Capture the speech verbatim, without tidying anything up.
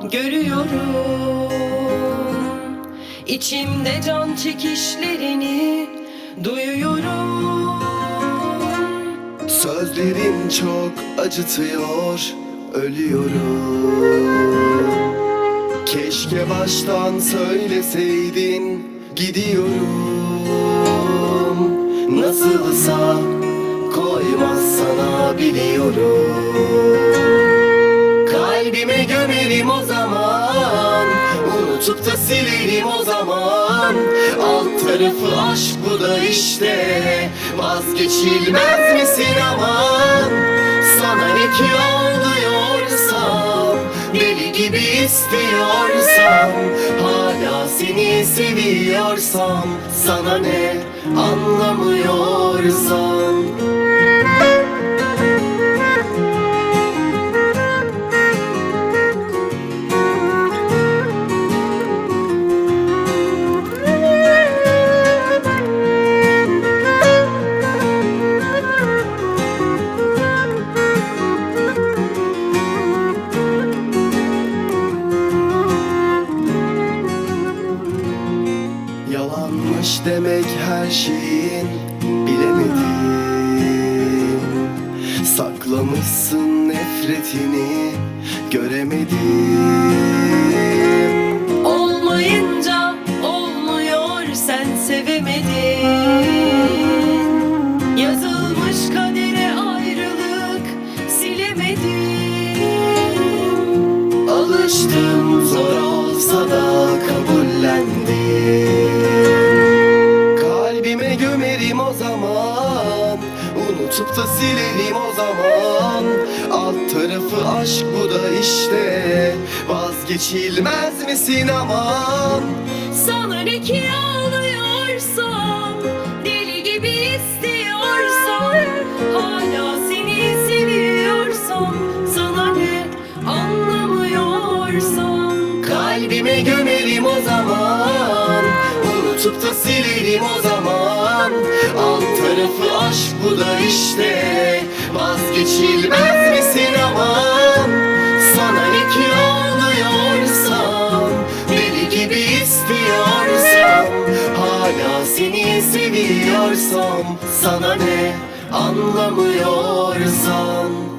görüyorum. İçimde can çekişlerini duyuyorum. Sözlerin çok acıtıyor, ölüyorum. Keşke baştan söyleseydin, gidiyorum. Nasılsa koymaz sana, biliyorum. Kalbime gömerim o zaman, unutup da silerim o zaman. Alt tarafı aşk bu da işte, vazgeçilmez misin aman? Sana ne ki ağlıyorsam, deli gibi istiyorsam, hala seni seviyorsam, sana ne anlamıyorsam. Yalanmış demek her şeyin, bilemedim. Saklamışsın nefretini, göremedim. Olmayınca olmuyor, sen sevemedin. Yazılmış kadere ayrılık silemedin. Alıştım, zor olsa da kabullendim. Kalbime gömerim o zaman, unutup da silerim o zaman. Alt tarafı aşk bu da işte, vazgeçilmez misin aman? Sana ne ki ağlıyorsam, deli gibi istiyorsam, hala seni seviyorsam, sana ne anlamıyorsam. Kalbime gömerim o zaman, unutup da silerim o zaman. Alt tarafı aşk bu da işte, vazgeçilmez misin aman? Sana ne ki ağlıyorsam, deli gibi istiyorsam, hala seni seviyorsam, sana ne anlamıyorsam.